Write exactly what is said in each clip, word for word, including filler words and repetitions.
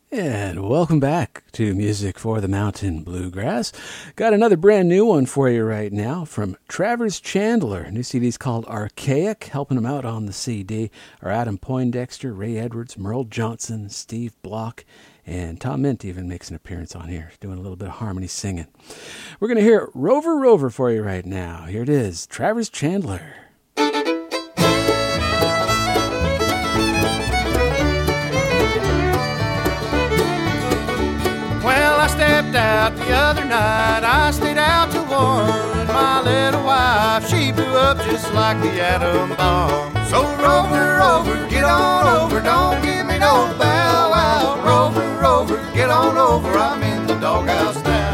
And welcome back to Music for the Mountain Bluegrass. Got another brand new one for you right now from Travers Chandler. New C D's called Archaic. Helping him out on the C D are Adam Poindexter, Ray Edwards, Merle Johnson, Steve Block, and Tom Mint even makes an appearance on here, doing a little bit of harmony singing. We're going to hear Rover Rover for you right now. Here it is, Travers Chandler. I stepped out the other night, I stayed out to warn my little wife. She blew up just like the atom bomb. So Rover, Rover, get on over, don't give me no bow wow. Rover, Rover, get on over, I'm in the doghouse now.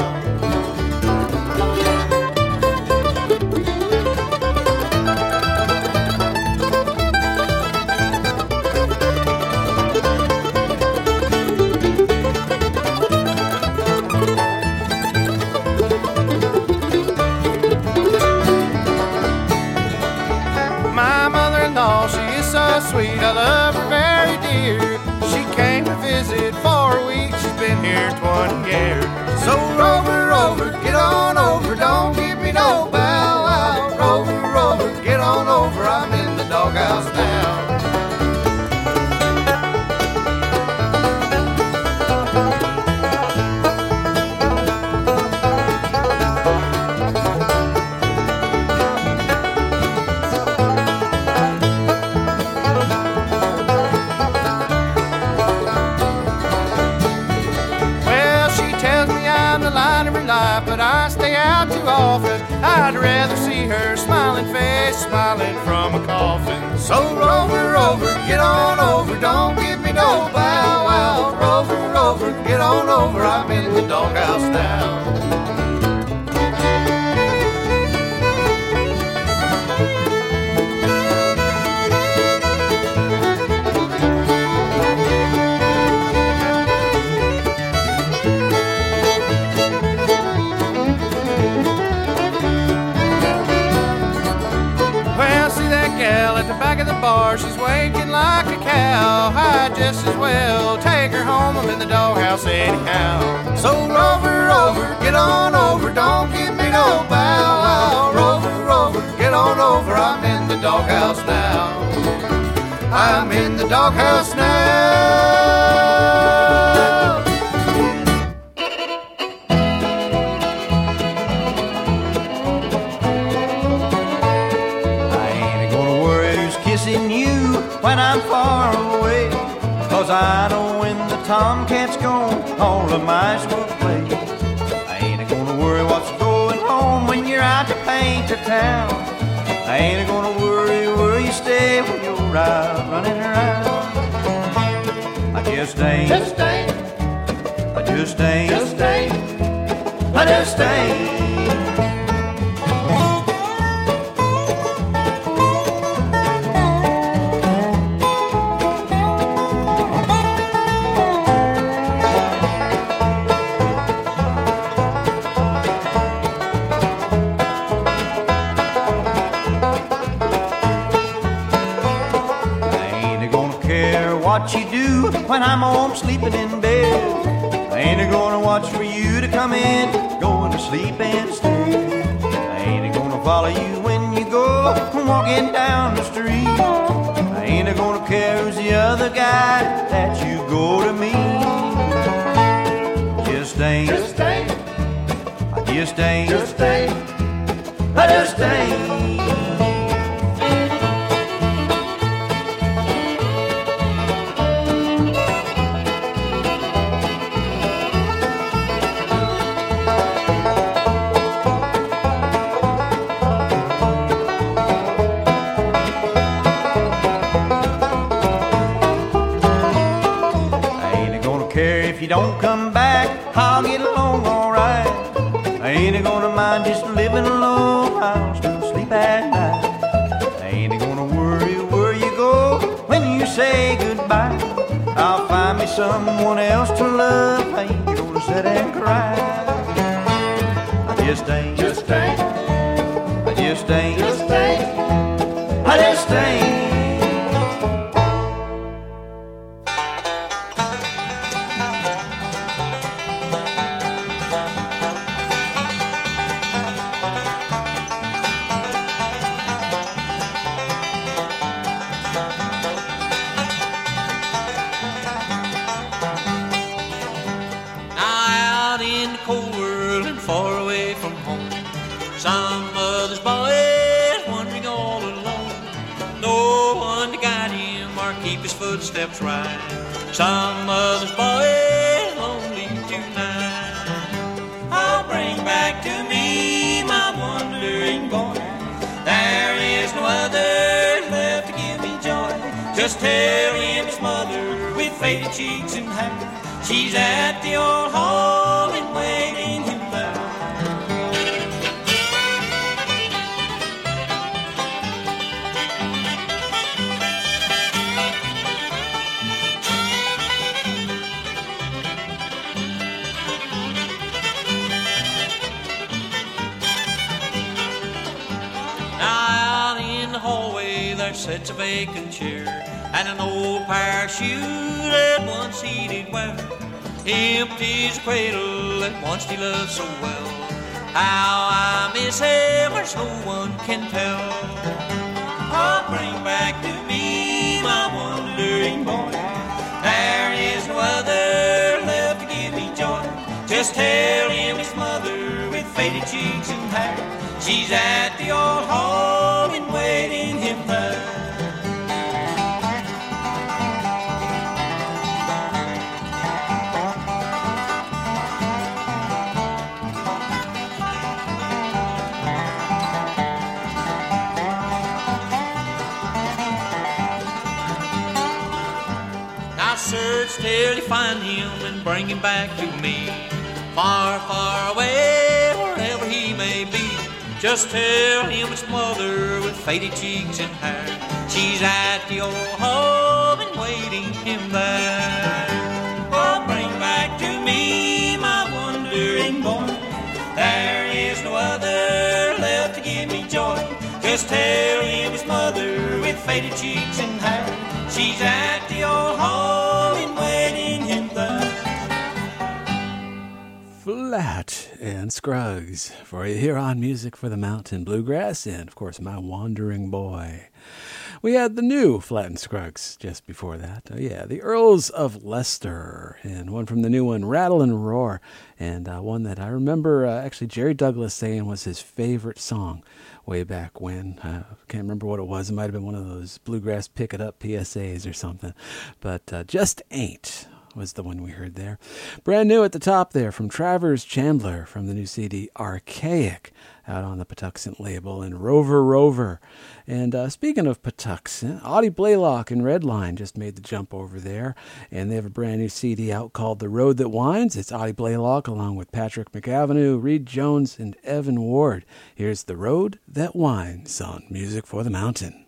Sweet, I love her very dear. She came to visit for a week, she's been here twenty years. So Rover, Rover, get on over, don't give me no bow wow. Rover, Rover, get on over, I'm in the doghouse now. But I stay out too often. I'd rather see her smiling face, smiling from a coffin. So Rover, Rover, get on over, don't give me no bow wow. Rover, Rover, get on over, I'm in the doghouse now. At the back of the bar, she's waking like a cow. I'd just as well take her home, I'm in the doghouse anyhow. So Rover, Rover, get on over, don't give me no bow wow. Rover, Rover, get on over, I'm in the doghouse now. I'm in the doghouse now. When I'm far away, 'cause I know when the tomcat's gone, all the mice will play. I ain't gonna worry what's going on when you're out to paint the town. I ain't gonna worry where you stay when you're out running around. I just ain't, just ain't, I just ain't, just ain't, I just ain't. What you do when I'm home sleeping in bed. I ain't gonna watch for you to come in, going to sleep instead. I ain't gonna follow you when you go walking down the street. I ain't gonna care who's the other guy that you go to meet. Just ain't, just ain't, I just ain't, just ain't, I just ain't. You don't come back, I'll get along alright. I ain't gonna mind just living alone, I'll still sleep at night. I ain't gonna worry where you go when you say goodbye. I'll find me someone else to love, I ain't gonna sit and cry. I just ain't, just ain't, I just ain't, just ain't, I just ain't. far away from home. Some mother's boy is wandering all alone, no one to guide him or keep his footsteps right. Some mother's boy is lonely tonight. I'll bring back to me my wandering boy. There is no other left to give me joy. Just tell him his mother with faded cheeks and hair, she's at the old home and waiting him there. Now out in the hallway there sits a vacant chair and an old pair of shoes that once he did wear. Empty as a cradle that once he loved so well. How I miss him, there's no one can tell. I'll bring back to me my wandering boy. There is no other left to give me joy. Just tell him his mother with faded cheeks and hair, she's at the old home and waiting him there. Search till you find him and bring him back to me. Far, far away, wherever he may be. Just tell him his mother with faded cheeks and hair, she's at the old home and waiting him there. Oh, bring back to me my wandering boy. There is no other left to give me joy. Just tell him his mother with faded cheeks and hair, she's at the old home and waiting him there. Flat and Scruggs for you here on Music for the Mountain Bluegrass, and of course my wandering boy. We had the new Flat and Scruggs just before that. Oh yeah, the Earls of Leicester, and one from the new one, Rattle and Roar, and uh, one that I remember uh, actually Jerry Douglas saying was his favorite song way back when. I uh, can't remember what it was. It might have been one of those Bluegrass Pick It Up P S As or something, but uh, Just Ain't was the one we heard there. Brand new at the top there from Travers Chandler from the new C D Archaic, out on the Patuxent label, and Rover Rover. And uh, speaking of Patuxent, Audie Blaylock and Redline just made the jump over there, and they have a brand new C D out called The Road That Winds. It's Audie Blaylock along with Patrick McAvenue, Reed Jones, and Evan Ward. Here's The Road That Winds on Music for the Mountain.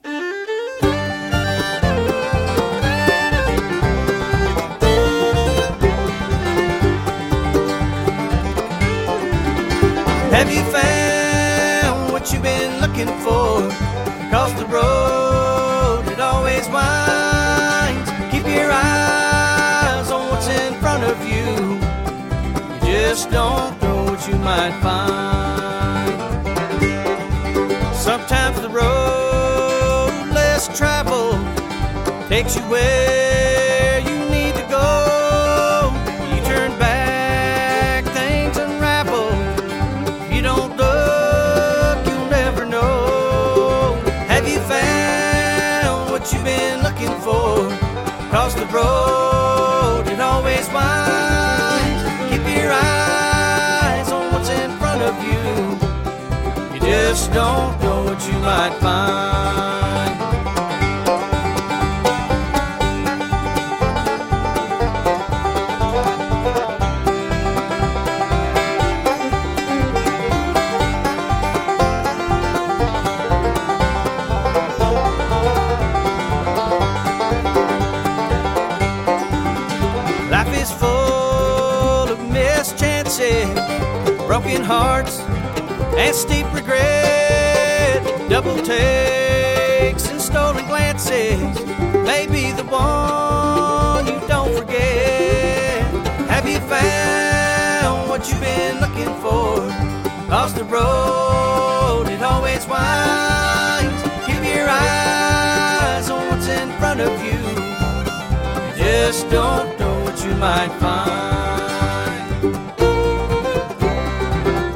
Have you found what you've been looking for? 'Cause the road, it always winds. Keep your eyes on what's in front of you. You just don't know what you might find. Sometimes the road less traveled takes you where you need to go. You turn back, things unravel. You don't look, you'll never know. Have you found what you've been looking for? 'Cause the road, it always winds. Keep your eyes on what's in front of you. You just don't know what you might find. Broken hearts and steep regret, double takes and stolen glances, maybe the one you don't forget. Have you found what you've been looking for? 'Cause the road, it always winds. Keep your eyes on what's in front of you. You just don't know what you might find.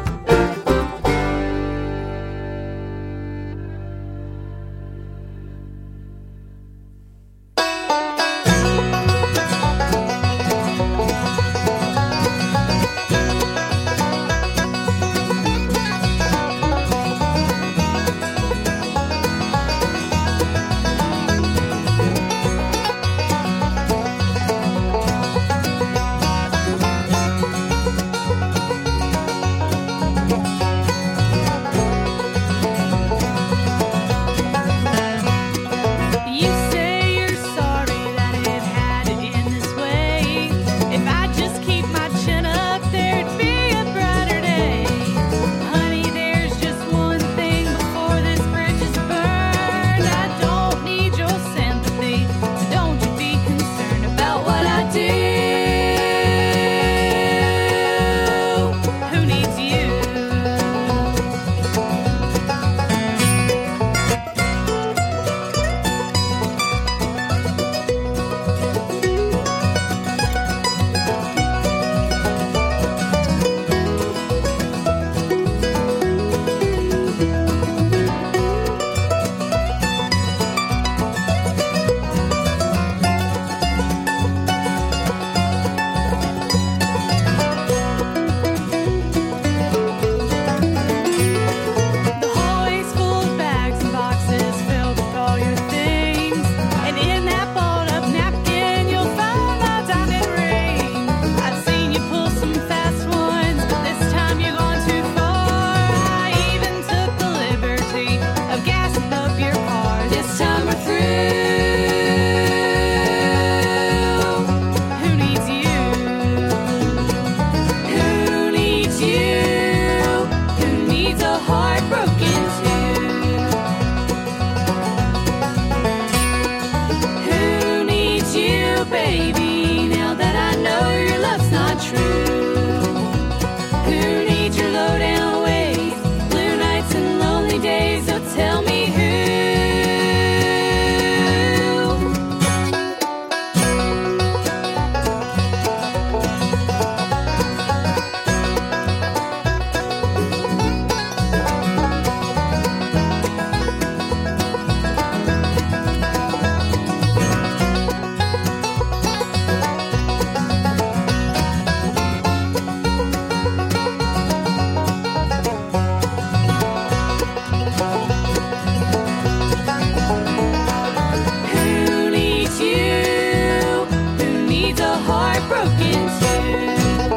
heart broken too.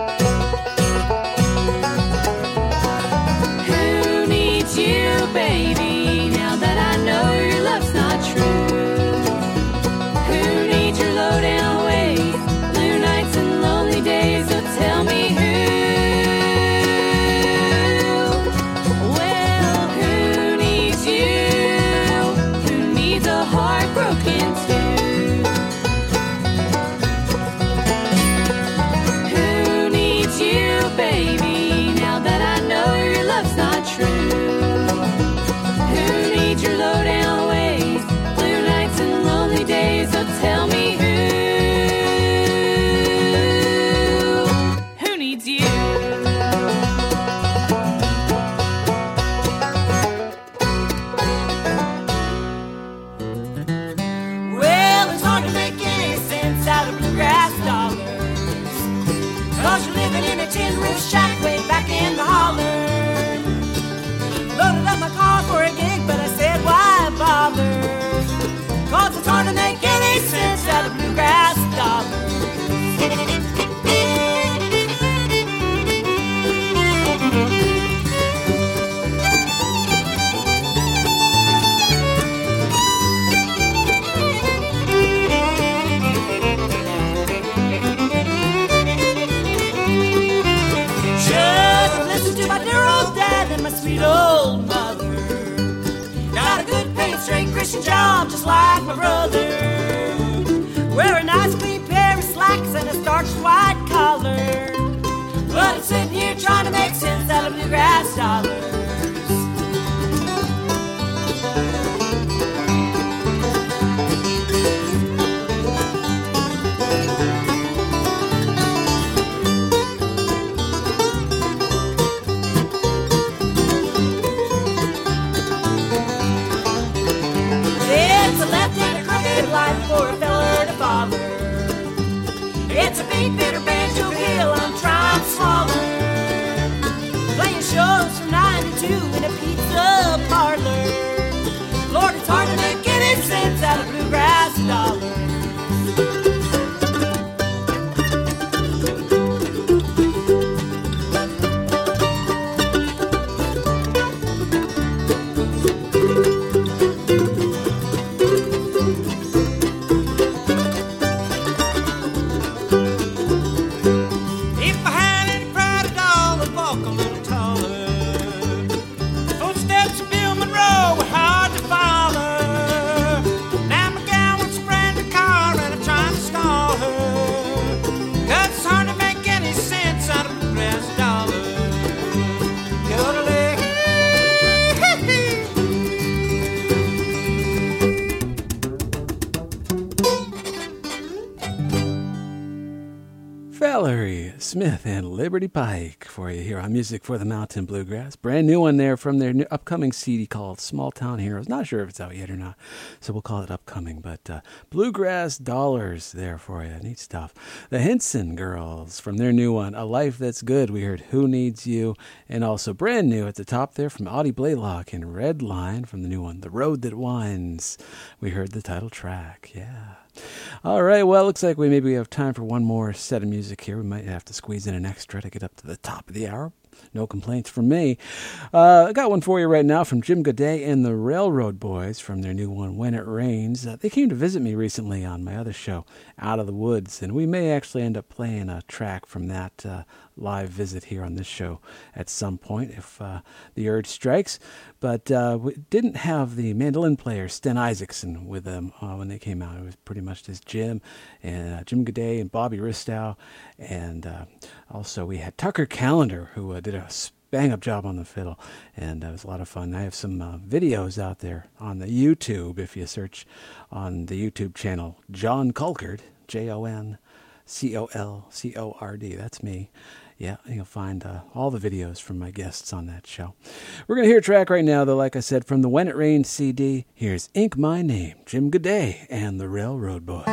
Who needs you, baby, now that I know your love's not true? Who needs your low down ways, blue nights and lonely days? So tell me who. Well, who needs you? Who needs a heart broken too? Who needs you, baby, now that I know your love's not true? Who needs your low down ways, blue nights and lonely days? So tell me who. Who needs you? Well, it's hard to make any sense out of bluegrass dollars, 'cause you're living in a tin roof shack way back in the holler. Loaded up my car for a gig, but I said, why bother? 'Cause it's hard to make any sense out of bluegrass dollars. Just listen to my dear old dad and my sweet old mother. Got a good paid straight Christian job just like my brother. Wear a nice clean pair of slacks and a starched white collar. But I'm sitting here trying to make sense out of bluegrass dollars. It's a left-handed crooked life for a feller to follow. It's a beat bitter banjo hill I'm trying to swallow. Playing shows from nine to two in a pizza parlor. Lord, it's hard to make any sense out of bluegrass dollars. If I had any pride at all, I'd walk a little taller. The footsteps of Bill Monroe were hard to follow. Now my gal wants a brand new car and I'm trying to stall her. 'Cause it's hard to make any sense out of bluegrass dollars. Yodeling. Valerie Smith and Liberty Pike for you here on Music for the Mountain Bluegrass. Brand new one there from their new upcoming C D called Small Town Heroes. Not sure if it's out yet or not, so we'll call it upcoming. But uh, Bluegrass Dollars there for you. Neat stuff. The Henson Girls from their new one, A Life That's Good. We heard Who Needs You, and also brand new at the top there from Audie Blaylock and Red Line from the new one, The Road That Winds. We heard the title track. Yeah. All right, well, looks like we maybe have time for one more set of music here. We might have to squeeze in an extra to get up to the top of the hour. No complaints from me. Uh, I got one for you right now from Jim Godet and the Railroad Boys from their new one, When It Rains. Uh, they came to visit me recently on my other show, Out of the Woods, and we may actually end up playing a track from that uh, live visit here on this show at some point if uh, the urge strikes. But uh, we didn't have the mandolin player, Sten Isaacson, with them uh, when they came out. It was pretty much just Jim and uh, Jim Godet and Bobby Ristow. And uh, also we had Tucker Callender, who uh, did a bang-up job on the fiddle. And uh, it was a lot of fun. I have some uh, videos out there on the YouTube. If you search on the YouTube channel, John Colcord, J O N C O L C O R D. That's me. Yeah, you'll find uh, all the videos from my guests on that show. We're going to hear a track right now, though, like I said, from the When It Rains C D. Here's Ink My Name, Jim Godet and the Railroad Boys.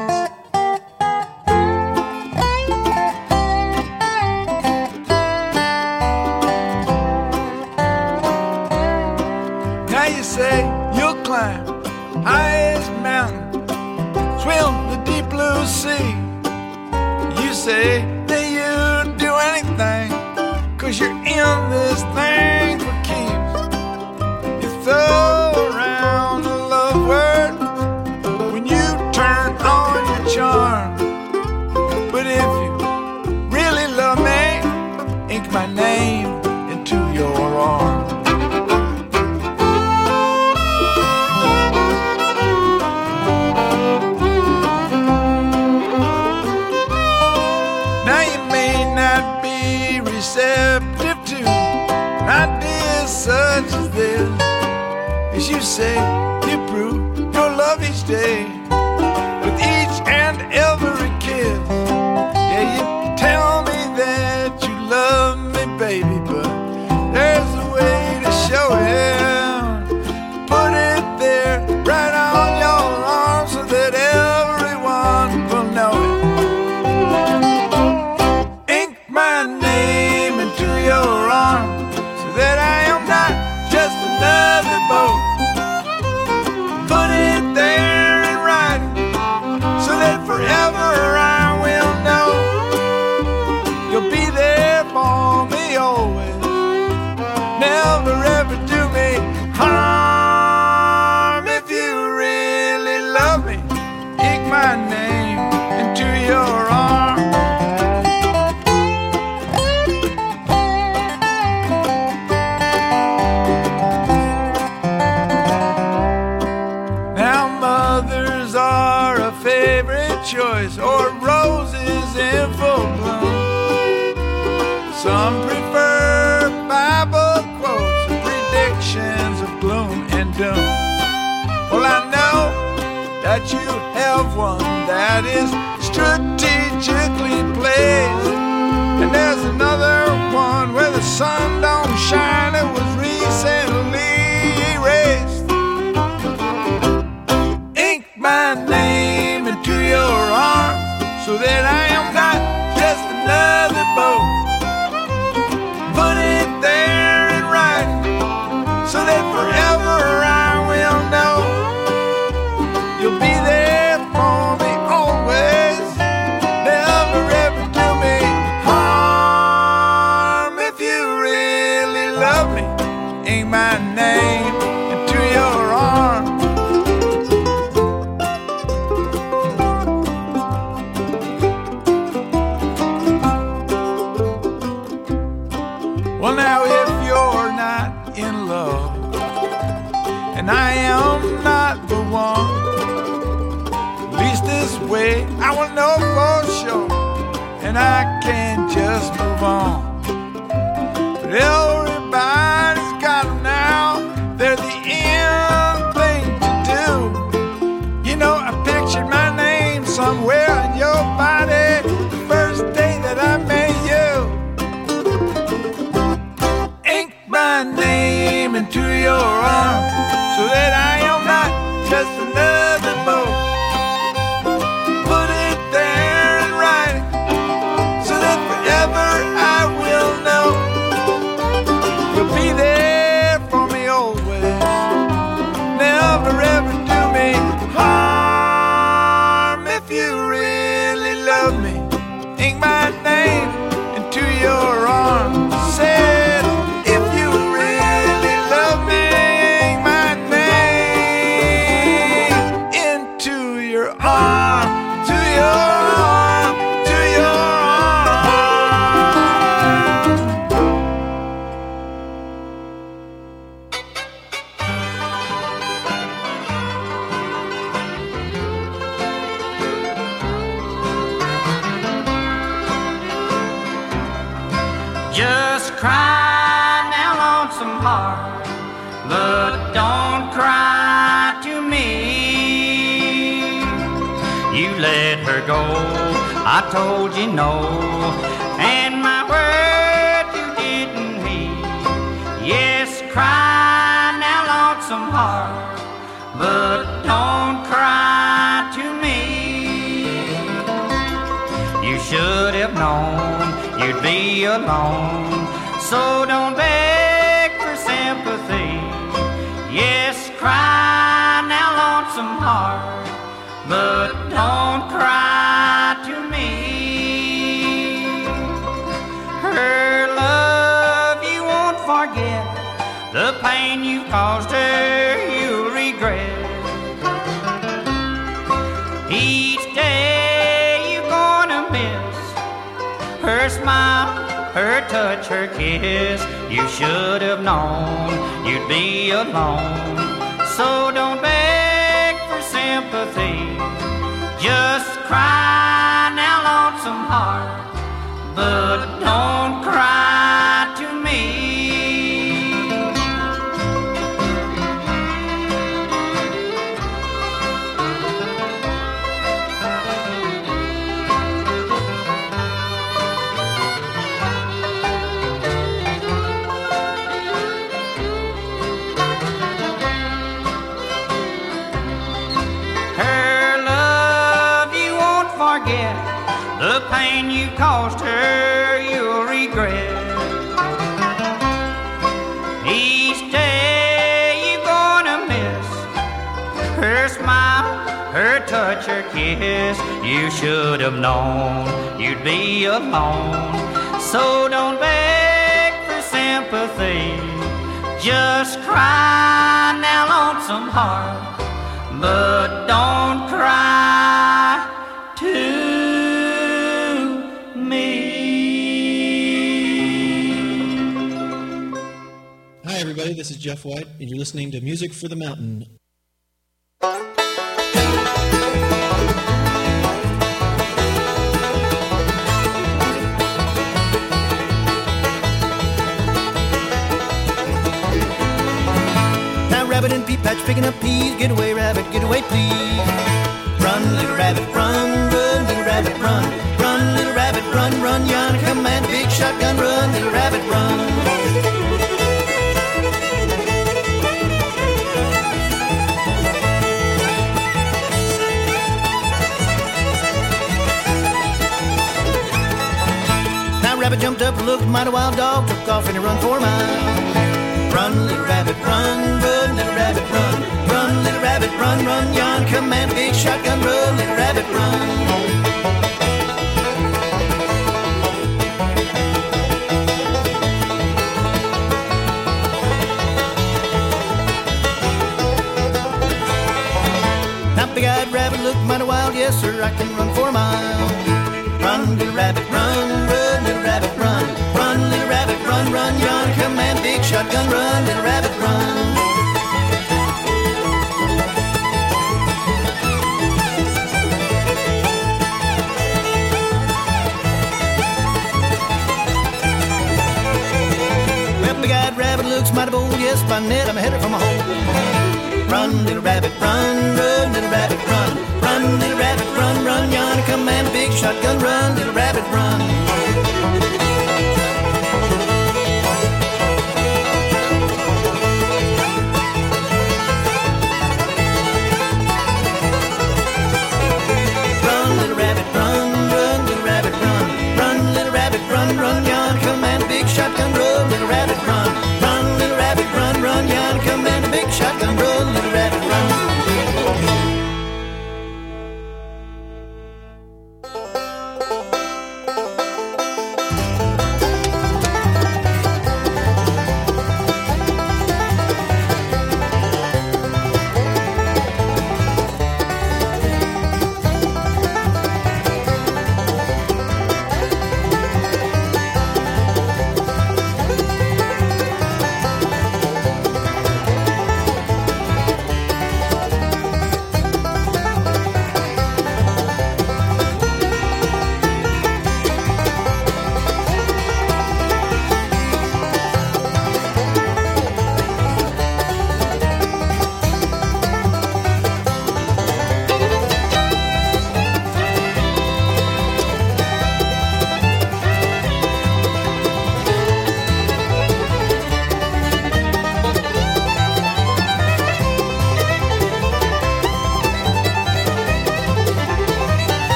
Now you say you'll climb highest mountain, swim the deep blue sea. You say say that you'd do anything, 'cause you're in this thing for keeps. You throw around a love word when you turn on your charm. But if you really love me, ink my name into your arm. Now you may not be receptive to ideas such as this. As you say, you prove your love each day with each and every kiss. Yeah, you tell me that you love me, baby, but there's a way to show it. Put it there right on your arm so that everyone will know it. Ink my name into your arm so that I am not just another boat. Put it there in writing so that forever I will know you'll be there for me always. Never ever do me harm. If you really love me, ink my name into your arm. Now mothers are a favorite choice, or roses in full bloom. Some prefer Bible quotes and predictions of gloom and doom. Well, I know that you have one that is strategically placed, and there's another one where the sun don't shine. It was recently erased. Ink my name into your arm so that I am not just another boat. Put it there in writing so that forever I will know you'll be there for me always. Never ever do me harm. If you really love me, ink my name into your arm. Well, now if you're not in love and I am not the one, at least this way I will know for sure, and I can just move on. But everybody's got them now, they're the end thing to do. You know, I pictured my name somewhere in your body the first day that I met you. Ink my name into your arm so that I am not just another boat. Put it there in writing so that forever I will know you'll be there for me always. Never ever do me harm. If you really love me, ink my name into your arm. Said, if you really love me, ink my name into your arm, to your arm, to your arm. Just cry now, lonesome heart, but don't cry to me. You let her go, I told you no, and my word you didn't heed. Yes, cry now, lonesome heart, but don't cry to me. You should have known you'd be alone, so don't beg for sympathy. Yes, cry now, lonesome heart, but don't cry to me. forget the pain you caused her, you'll regret. Each day you're gonna miss her smile, her touch, her kiss. You should have known you'd be alone. So don't beg for sympathy, just cry now, lonesome heart, but don't cry to me. The pain you caused her, you'll regret. Each day you're gonna miss her smile, her touch, her kiss. You should have known you'd be alone. So don't beg for sympathy, just cry now, lonesome heart, but don't cry too. Hi everybody, this is Jeff White, and you're listening to Music for the Mountain. Now Rabbit and Pea Patch picking up peas, get away Rabbit, get away please. Run little rabbit, run, run little rabbit, run. Run little rabbit, run, run, yonder come and a big shotgun, run little rabbit, run. Rabbit jumped up, looked mighty wild dog, took off in a run for a mile. Run, little rabbit, run, run, little rabbit, run. Run, little rabbit, run, run, yon command, big shotgun, run, little rabbit, run. That big-eyed rabbit looked mighty wild, yes sir, I can run for a mile. Run, little rabbit, run, run, little rabbit, run. Run, little rabbit, run, run, yon command, big shotgun, run, little rabbit, run. Well, big-eyed rabbit looks mighty bold, yes, by net I'm headed for my hole. Run, little rabbit, run, run, little rabbit, run. Run, little rabbit, run, run, yonder command, big shotgun, run, little rabbit, run. Run, little rabbit, run, run, little rabbit, run. Run, little rabbit, run, run, yonder command, big shotgun, run, little rabbit, run. Run, little rabbit, run, run, yonder command, big shotgun, run, little rabbit, run.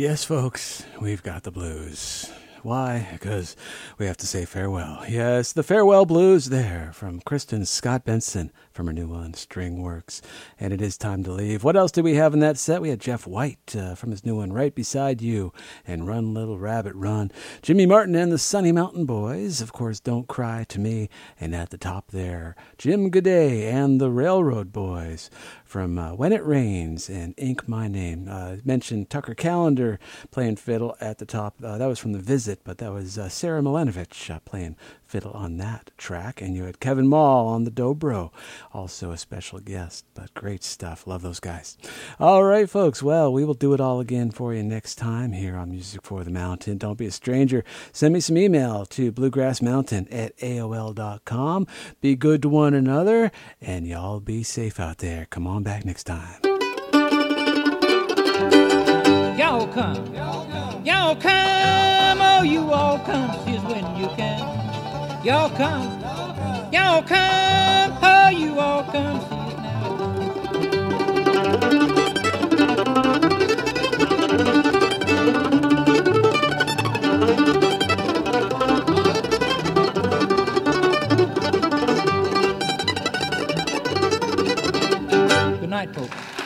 Yes, folks, we've got the blues. Why? Because we have to say farewell. Yes, the farewell blues there from Kristen Scott Benson from her new one, String Works. And it is time to leave. What else did we have in that set? We had Jeff White uh, from his new one, Right Beside You, and Run Little Rabbit Run. Jimmy Martin and the Sunny Mountain Boys, of course, Don't Cry to Me. And at the top there, Jim Gaudet and the Railroad Boys from uh, When It Rains and Ink My Name. Uh, mentioned Tucker Callender playing fiddle at the top. Uh, that was from The Visit, but that was uh, Sarah Milenovich uh, playing fiddle on that track. And you had Kevin Mall on the dobro, also a special guest, but great stuff. Love those guys. All right, folks. Well, we will do it all again for you next time here on Music for the Mountain. Don't be a stranger. Send me some email to bluegrassmountain at A O L dot com. Be good to one another, and y'all be safe out there. Come on back next time. Y'all come, y'all come, oh you all come, see us when you can. Y'all come, y'all come, oh you all come, see us now. Good night, folks.